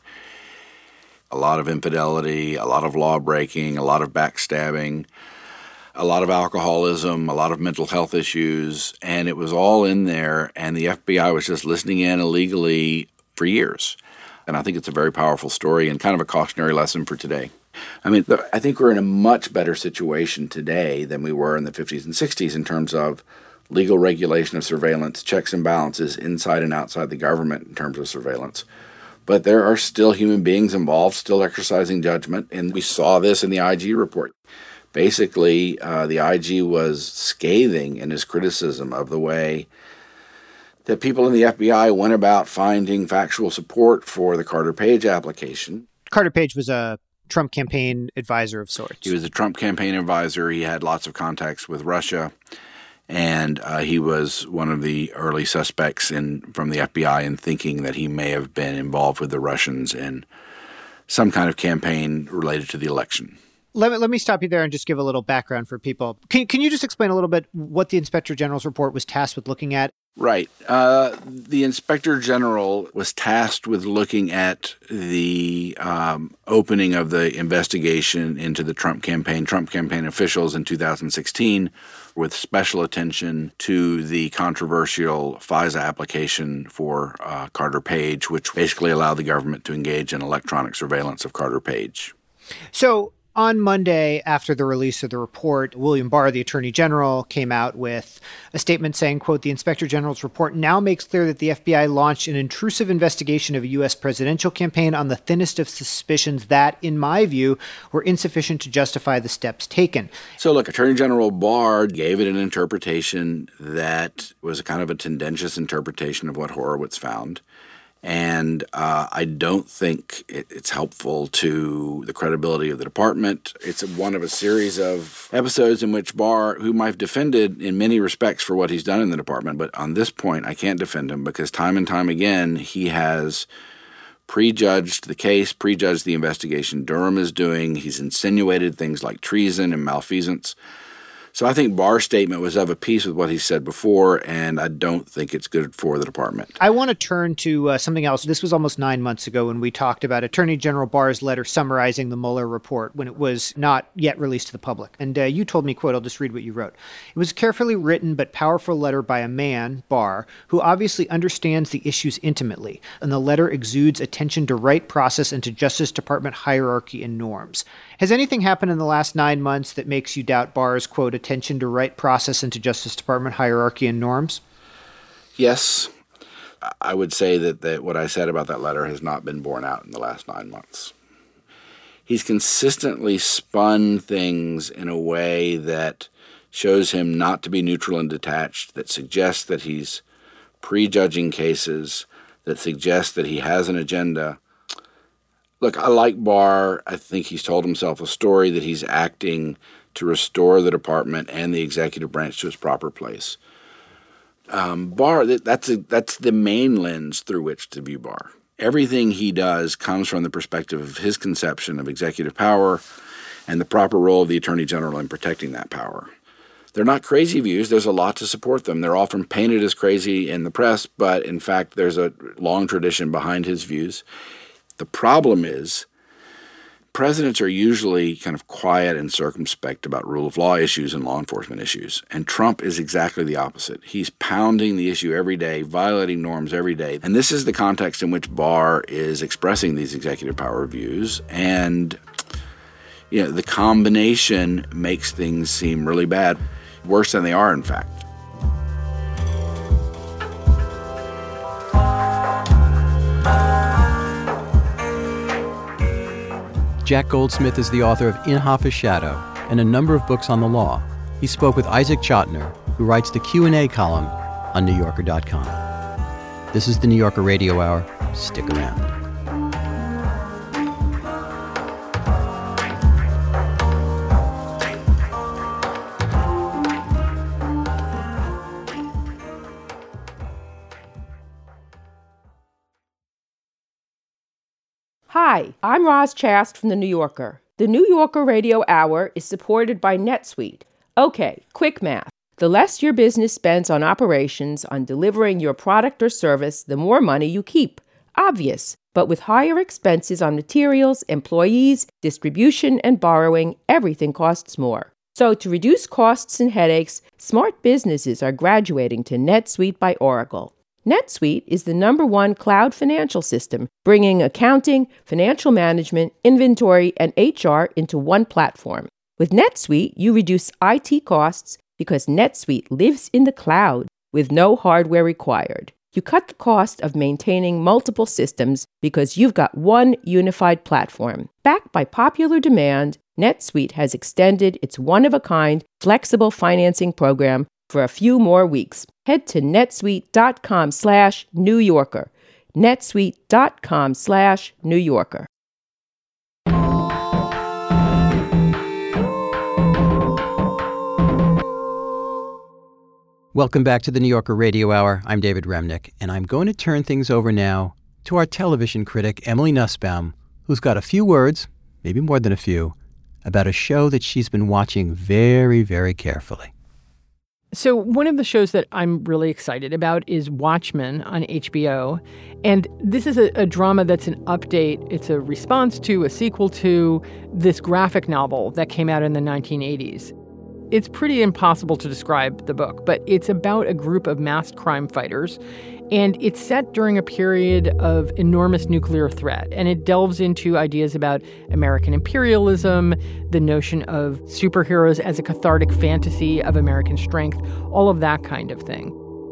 A lot of infidelity, a lot of law breaking, a lot of backstabbing, a lot of alcoholism, a lot of mental health issues, and it was all in there, and the F B I was just listening in illegally for years. And I think it's a very powerful story and kind of a cautionary lesson for today. I mean, I think we're in a much better situation today than we were in the fifties and sixties in terms of legal regulation of surveillance, checks and balances inside and outside the government in terms of surveillance. But there are still human beings involved, still exercising judgment, and we saw this in the I G report. Basically, uh, the I G was scathing in his criticism of the way that people in the F B I went about finding factual support for the Carter Page application. Carter Page was a Trump campaign advisor of sorts. He was a Trump campaign advisor. He had lots of contacts with Russia. And uh, he was one of the early suspects in from the F B I in thinking that he may have been involved with the Russians in some kind of campaign related to the election. Let me, let me stop you there and just give a little background for people. Can, can you just explain a little bit what the Inspector General's report was tasked with looking at? Right. Uh, the Inspector General was tasked with looking at the um, opening of the investigation into the Trump campaign, Trump campaign officials in two thousand sixteen, with special attention to the controversial FISA application for uh, Carter Page, which basically allowed the government to engage in electronic surveillance of Carter Page. So on Monday, after the release of the report, William Barr, the Attorney General, came out with a statement saying, quote, "The Inspector General's report now makes clear that the F B I launched an intrusive investigation of a U S presidential campaign on the thinnest of suspicions that, in my view, were insufficient to justify the steps taken." So look, Attorney General Barr gave it an interpretation that was a kind of a tendentious interpretation of what Horowitz found. And uh, I don't think it, it's helpful to the credibility of the department. It's one of a series of episodes in which Barr, whom I've defended in many respects for what he's done in the department, but on this point I can't defend him because time and time again he has prejudged the case, prejudged the investigation Durham is doing. He's insinuated things like treason and malfeasance. So I think Barr's statement was of a piece with what he said before, and I don't think it's good for the department. I want to turn to uh, something else. This was almost nine months ago when we talked about Attorney General Barr's letter summarizing the Mueller report when it was not yet released to the public. And uh, you told me, quote, I'll just read what you wrote. "It was a carefully written but powerful letter by a man, Barr, who obviously understands the issues intimately, and the letter exudes attention to right process and to Justice Department hierarchy and norms. Has anything happened in the last nine months that makes you doubt Barr's, quote, attention to right process and to Justice Department hierarchy and norms?" Yes. I would say that, that what I said about that letter has not been borne out in the last nine months. He's consistently spun things in a way that shows him not to be neutral and detached, that suggests that he's prejudging cases, that suggests that he has an agenda. Look, I like Barr. I think he's told himself a story that he's acting to restore the department and the executive branch to its proper place. Um, Barr, that's a, that's the main lens through which to view Barr. Everything he does comes from the perspective of his conception of executive power and the proper role of the Attorney General in protecting that power. They're not crazy views. There's a lot to support them. They're often painted as crazy in the press, but in fact, there's a long tradition behind his views. The problem is presidents are usually kind of quiet and circumspect about rule of law issues and law enforcement issues, and Trump is exactly the opposite. He's pounding the issue every day, violating norms every day, and this is the context in which Barr is expressing these executive power views, and you know, the combination makes things seem really bad, worse than they are, in fact. Jack Goldsmith is the author of Inhofe's Shadow and a number of books on the law. He spoke with Isaac Chotiner, who writes the Q and A column on New Yorker dot com. This is the New Yorker Radio Hour. Stick around. Hi, I'm Roz Chast from The New Yorker. The New Yorker Radio Hour is supported by NetSuite. Okay, quick math. The less your business spends on operations, on delivering your product or service, the more money you keep. Obvious. But with higher expenses on materials, employees, distribution, and borrowing, everything costs more. So to reduce costs and headaches, smart businesses are graduating to NetSuite by Oracle. NetSuite is the number one cloud financial system, bringing accounting, financial management, inventory, and H R into one platform. With NetSuite, you reduce I T costs because NetSuite lives in the cloud with no hardware required. You cut the cost of maintaining multiple systems because you've got one unified platform. Backed by popular demand, NetSuite has extended its one-of-a-kind flexible financing program for a few more weeks. Head to netsuite.com slash New Yorker. netsuite.com slash New Yorker. Welcome back to the New Yorker Radio Hour. I'm David Remnick, and I'm going to turn things over now to our television critic, Emily Nussbaum, who's got a few words, maybe more than a few, about a show that she's been watching very, very carefully. So one of the shows that I'm really excited about is Watchmen on H B O. And this is a, a drama that's an update. It's a response to, a sequel to this graphic novel that came out in the nineteen eighties. It's pretty impossible to describe the book, but it's about a group of masked crime fighters. And it's set during a period of enormous nuclear threat. And it delves into ideas about American imperialism, the notion of superheroes as a cathartic fantasy of American strength, all of that kind of thing.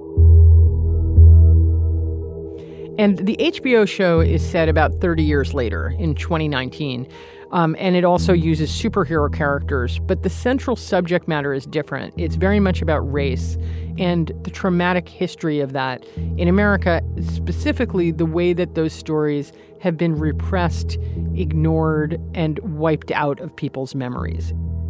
And the H B O show is set about thirty years later, in twenty nineteen. Um, and it also uses superhero characters, but the central subject matter is different. It's very much about race and the traumatic history of that in America, specifically the way that those stories have been repressed, ignored, and wiped out of people's memories.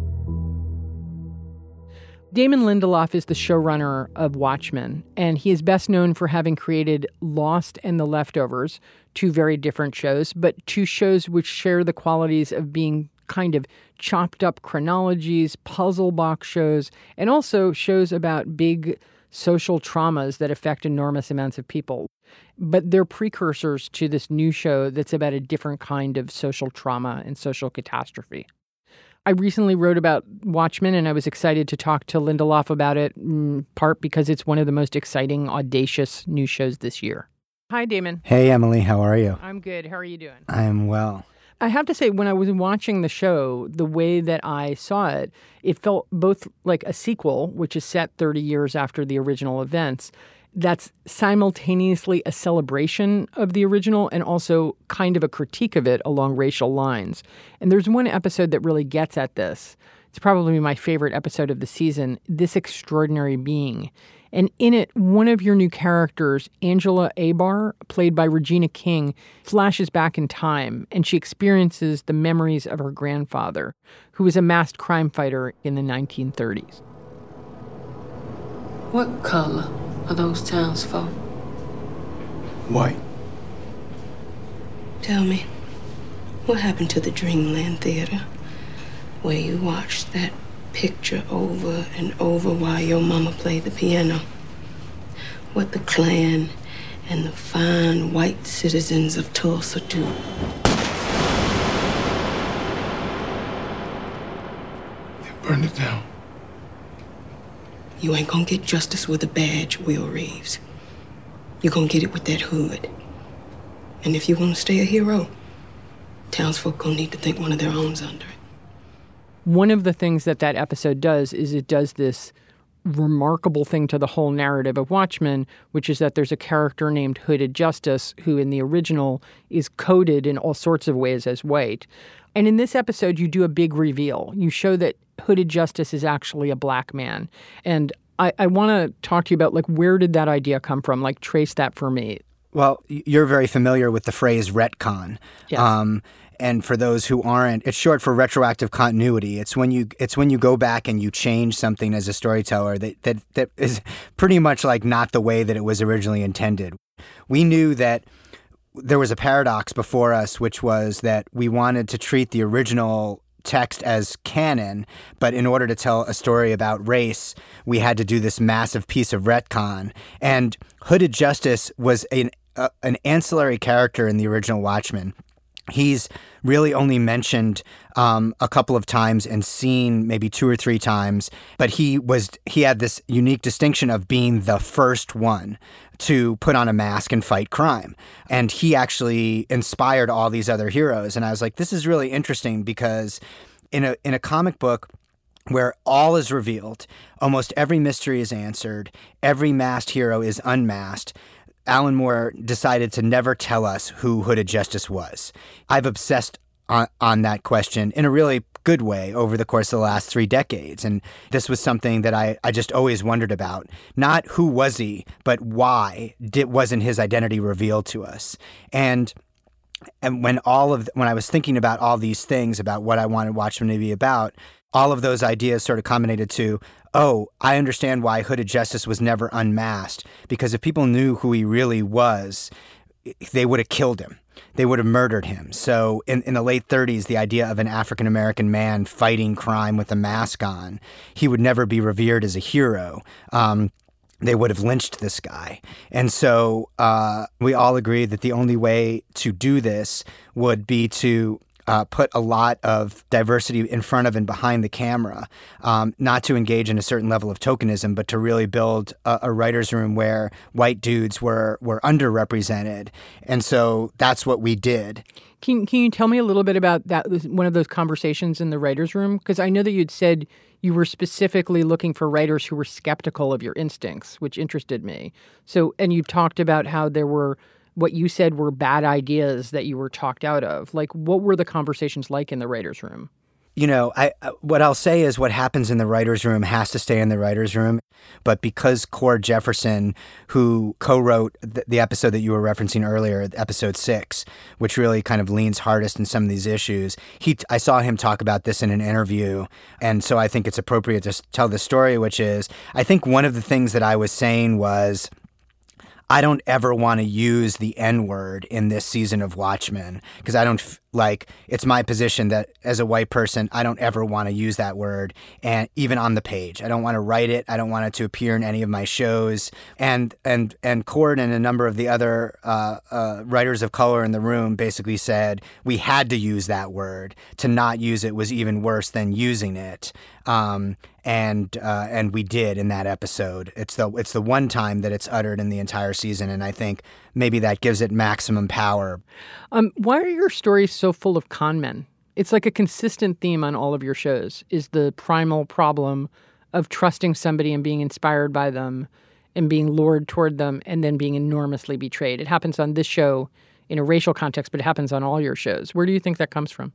Damon Lindelof is the showrunner of Watchmen, and he is best known for having created Lost and The Leftovers, two very different shows, but two shows which share the qualities of being kind of chopped up chronologies, puzzle box shows, and also shows about big social traumas that affect enormous amounts of people. But they're precursors to this new show that's about a different kind of social trauma and social catastrophe. I recently wrote about Watchmen, and I was excited to talk to Lindelof about it, in part because it's one of the most exciting, audacious new shows this year. Hi, Damon. Hey, Emily. How are you? I'm good. How are you doing? I'm well. I have to say, when I was watching the show, the way that I saw it, it felt both like a sequel, which is set thirty years after the original events, that's simultaneously a celebration of the original and also kind of a critique of it along racial lines. And there's one episode that really gets at this. It's probably my favorite episode of the season, This Extraordinary Being. And in it, one of your new characters, Angela Abar, played by Regina King, flashes back in time, and she experiences the memories of her grandfather, who was a masked crime fighter in the nineteen thirties. What color are those townsfolk? White. Tell me, what happened to the Dreamland Theater, where you watched that picture over and over while your mama played the piano? What the Klan and the fine white citizens of Tulsa do? They burned it down. You ain't gonna get justice with a badge, Will Reeves. You're gonna get it with that hood. And if you want to stay a hero, townsfolk gonna need to think one of their own's under it. One of the things that that episode does is it does this remarkable thing to the whole narrative of Watchmen, which is that there's a character named Hooded Justice who in the original is coded in all sorts of ways as white. And in this episode, you do a big reveal. You show that Hooded Justice is actually a black man. And I, I want to talk to you about, like, where did that idea come from? Like, trace that for me. Well, you're very familiar with the phrase retcon. Yes. Um, and for those who aren't, it's short for retroactive continuity. It's when you it's when you go back and you change something as a storyteller that, that, that is pretty much like not the way that it was originally intended. We knew that there was a paradox before us, which was that we wanted to treat the original text as canon, but in order to tell a story about race, we had to do this massive piece of retcon. And Hooded Justice was an, uh, an ancillary character in the original Watchmen. He's really only mentioned um, a couple of times and seen maybe two or three times, but he was he had this unique distinction of being the first one to put on a mask and fight crime. And he actually inspired all these other heroes. And I was like, this is really interesting because in a in a comic book where all is revealed, almost every mystery is answered, every masked hero is unmasked, Alan Moore decided to never tell us who Hooded Justice was. I've obsessed on, on that question in a really good way over the course of the last three decades. And this was something that I, I just always wondered about. Not who was he, but why did, wasn't his identity revealed to us? And and when all of when I was thinking about all these things about what I wanted Watchmen to be about, all of those ideas sort of culminated to, oh, I understand why Hooded Justice was never unmasked, because if people knew who he really was, they would have killed him. they would have murdered him. So in, in the late thirties, the idea of an African-American man fighting crime with a mask on, he would never be revered as a hero. Um, they would have lynched this guy. And so uh, we all agreed that the only way to do this would be to Uh, put a lot of diversity in front of and behind the camera, um, not to engage in a certain level of tokenism, but to really build a, a writer's room where white dudes were were underrepresented. And so that's what we did. Can, can you tell me a little bit about that, one of those conversations in the writer's room? Because I know that you'd said you were specifically looking for writers who were skeptical of your instincts, which interested me. So, and you talked about how there were what you said were bad ideas that you were talked out of. Like, what were the conversations like in the writer's room? You know, I what I'll say is what happens in the writer's room has to stay in the writer's room. But because Cord Jefferson, who co-wrote the, the episode that you were referencing earlier, episode six, which really kind of leans hardest in some of these issues, he I saw him talk about this in an interview. And so I think it's appropriate to tell the story, which is, I think one of the things that I was saying was, I don't ever want to use the N-word in this season of Watchmen because I don't f- like, it's my position that as a white person, I don't ever want to use that word, and even on the page. I don't want to write it. I don't want it to appear in any of my shows. And and and Cord and a number of the other uh, uh, writers of color in the room basically said we had to use that word. To not use it was even worse than using it. Um, and uh, and we did in that episode. It's the it's the one time that it's uttered in the entire season, and I think maybe that gives it maximum power. Um, why are your stories so full of con men? It's like a consistent theme on all of your shows, is the primal problem of trusting somebody and being inspired by them and being lured toward them and then being enormously betrayed. It happens on this show in a racial context, but it happens on all your shows. Where do you think that comes from?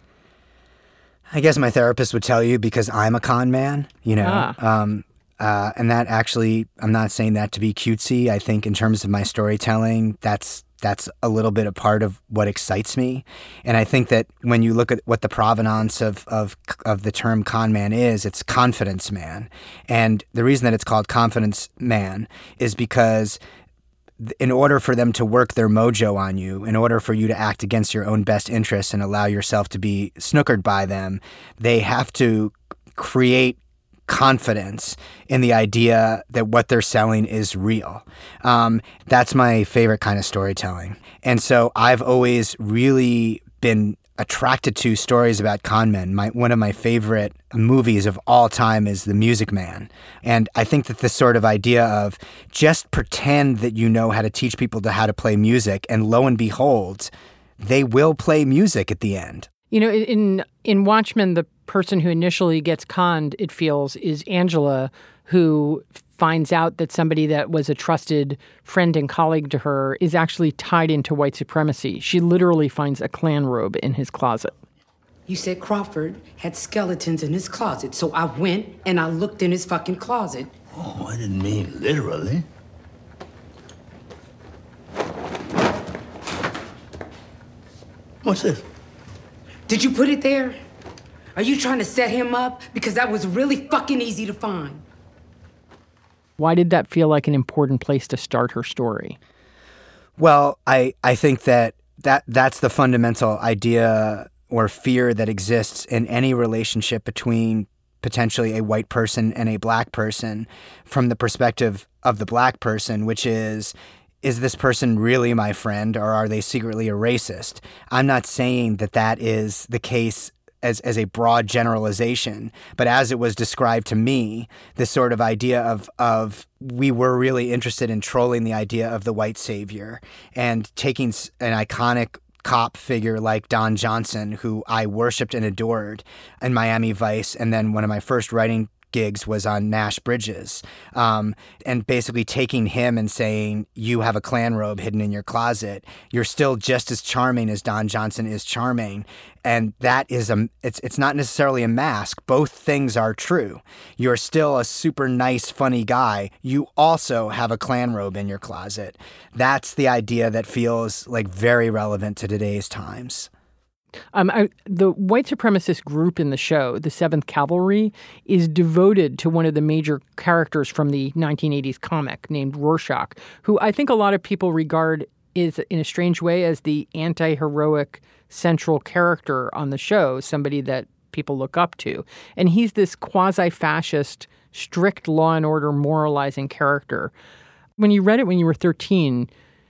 I guess my therapist would tell you because I'm a con man, you know. Ah. Um, uh, and that actually, I'm not saying that to be cutesy. I think in terms of my storytelling, that's that's a little bit a part of what excites me. And I think that when you look at what the provenance of, of, of the term con man is, it's confidence man. And the reason that it's called confidence man is because in order for them to work their mojo on you, in order for you to act against your own best interests and allow yourself to be snookered by them, they have to create confidence in the idea that what they're selling is real. Um, that's my favorite kind of storytelling. And so I've always really been attracted to stories about con men. My, one of my favorite movies of all time is The Music Man. And I think that this sort of idea of just pretend that you know how to teach people to how to play music, and lo and behold, they will play music at the end. You know, in in Watchmen, the person who initially gets conned, it feels, is Angela, who finds out that somebody that was a trusted friend and colleague to her is actually tied into white supremacy. She literally finds a Klan robe in his closet. You said Crawford had skeletons in his closet, so I went and I looked in his fucking closet. Oh, I didn't mean literally. What's this? Did you put it there? Are you trying to set him up? Because that was really fucking easy to find. Why did that feel like an important place to start her story? Well, I, I think that, that that's the fundamental idea or fear that exists in any relationship between potentially a white person and a black person from the perspective of the black person, which is, is this person really my friend, or are they secretly a racist? I'm not saying that that is the case as, as a broad generalization, but as it was described to me, this sort of idea of, of we were really interested in trolling the idea of the white savior and taking an iconic cop figure like Don Johnson, who I worshipped and adored in Miami Vice, and then one of my first writing gigs was on Nash Bridges, um, and basically taking him and saying, you have a Klan robe hidden in your closet. You're still just as charming as Don Johnson is charming. And that is a, it's, it's not necessarily a mask. Both things are true. You're still a super nice, funny guy. You also have a Klan robe in your closet. That's the idea that feels like very relevant to today's times. Um, I, the white supremacist group in the show, the seventh Cavalry, is devoted to one of the major characters from the nineteen eighties comic named Rorschach, who I think a lot of people regard is, in a strange way, as the anti-heroic central character on the show, somebody that people look up to. And he's this quasi-fascist, strict law and order moralizing character. When you read it when you were thirteen,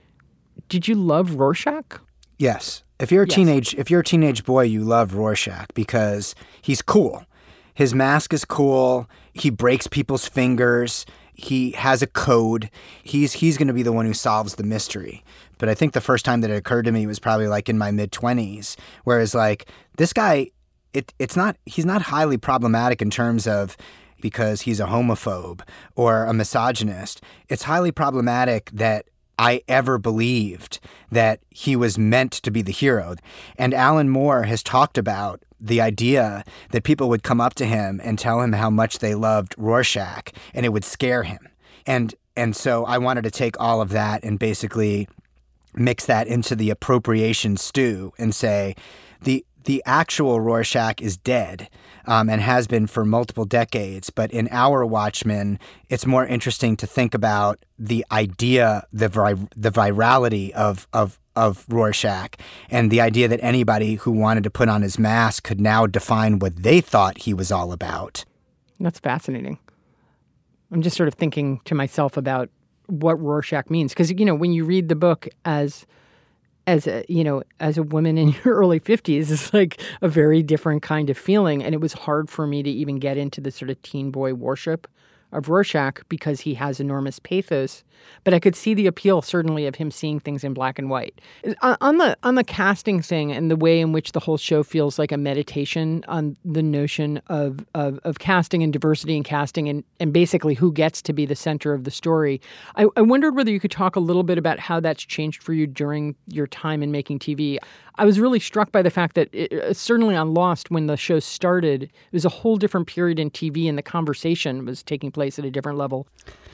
did you love Rorschach? Yes. If you're a Yes. teenage if you're a teenage boy, you love Rorschach because he's cool. His mask is cool. He breaks people's fingers. He has a code. He's he's going to be the one who solves the mystery. But I think the first time that it occurred to me was probably like in my mid-twenties, whereas like this guy, it it's not he's not highly problematic in terms of because he's a homophobe or a misogynist. It's highly problematic that I ever believed that he was meant to be the hero. And Alan Moore has talked about the idea that people would come up to him and tell him how much they loved Rorschach, and it would scare him. And and so I wanted to take all of that and basically mix that into the appropriation stew and say the the actual Rorschach is dead um, and has been for multiple decades. But in our Watchmen, it's more interesting to think about the idea, the vir- the virality of, of of Rorschach, and the idea that anybody who wanted to put on his mask could now define what they thought he was all about. That's fascinating. I'm just sort of thinking to myself about what Rorschach means. Because, you know, when you read the book as as a, you know, as a woman in your early fifties, it's like a very different kind of feeling. And it was hard for me to even get into the sort of teen boy worship of Rorschach because he has enormous pathos. But I could see the appeal, certainly, of him seeing things in black and white. On the on the casting thing and the way in which the whole show feels like a meditation on the notion of of, of casting and diversity and casting and, and basically who gets to be the center of the story, I, I wondered whether you could talk a little bit about how that's changed for you during your time in making T V. I was really struck by the fact that it, certainly on Lost, when the show started, it was a whole different period in T V and the conversation was taking place at a different level.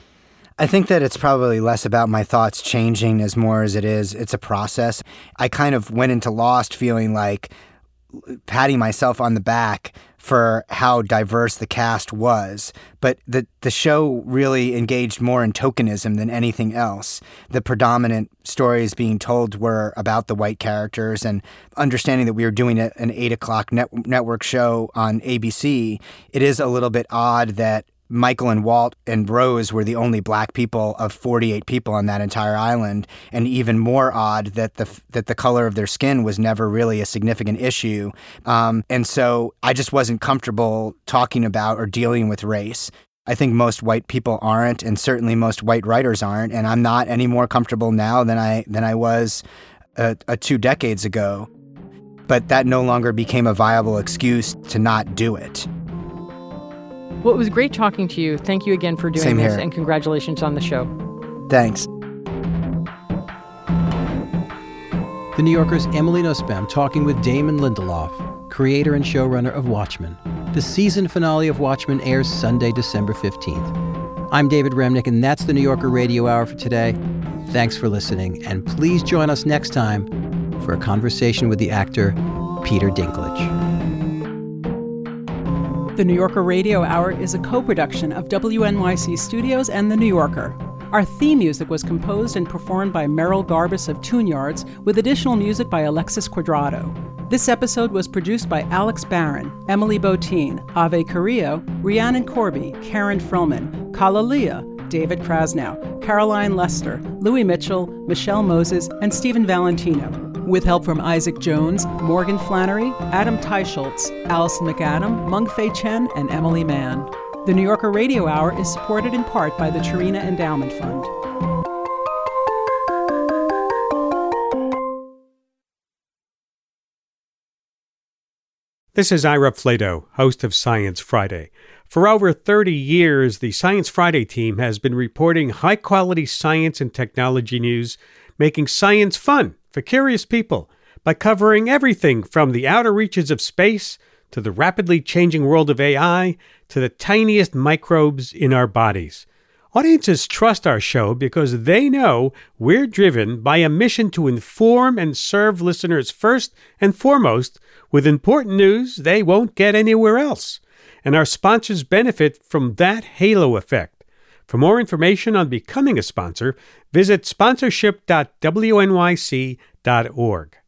I think that it's probably less about my thoughts changing as more as it is, it's a process. I kind of went into Lost feeling like patting myself on the back for how diverse the cast was. But the the show really engaged more in tokenism than anything else. The predominant stories being told were about the white characters, and understanding that we were doing a, an eight o'clock net, network show on A B C, it is a little bit odd that Michael and Walt and Rose were the only black people of forty-eight people on that entire island, and even more odd that the that the color of their skin was never really a significant issue. Um, and so I just wasn't comfortable talking about or dealing with race. I think most white people aren't, and certainly most white writers aren't, and I'm not any more comfortable now than I than I was uh, uh, two decades ago. But that no longer became a viable excuse to not do it. Well, it was great talking to you. Thank you again for doing Same this, here. and congratulations on the show. Thanks. The New Yorker's Emily Nussbaum talking with Damon Lindelof, creator and showrunner of Watchmen. The season finale of Watchmen airs Sunday, December fifteenth. I'm David Remnick, and that's the New Yorker Radio Hour for today. Thanks for listening, and please join us next time for a conversation with the actor Peter Dinklage. The New Yorker Radio Hour is a co-production of W N Y C Studios and The New Yorker. Our theme music was composed and performed by Merrill Garbus of Tune Yards, with additional music by Alexis Quadrado. This episode was produced by Alex Barron, Emily Botine, Ave Carrillo, Rhiannon Corby, Karen Frillman, Kala Leah, David Krasnow, Caroline Lester, Louis Mitchell, Michelle Moses, and Stephen Valentino, with help from Isaac Jones, Morgan Flannery, Adam Teicholtz, Allison McAdam, Mung Fei Chen, and Emily Mann. The New Yorker Radio Hour is supported in part by the Tarina Endowment Fund. This is Ira Flato, host of Science Friday. For over thirty years, the Science Friday team has been reporting high-quality science and technology news, making science fun for curious people by covering everything from the outer reaches of space to the rapidly changing world of A I to the tiniest microbes in our bodies. Audiences trust our show because they know we're driven by a mission to inform and serve listeners first and foremost with important news they won't get anywhere else. And our sponsors benefit from that halo effect. For more information on becoming a sponsor, visit sponsorship dot w n y c dot org.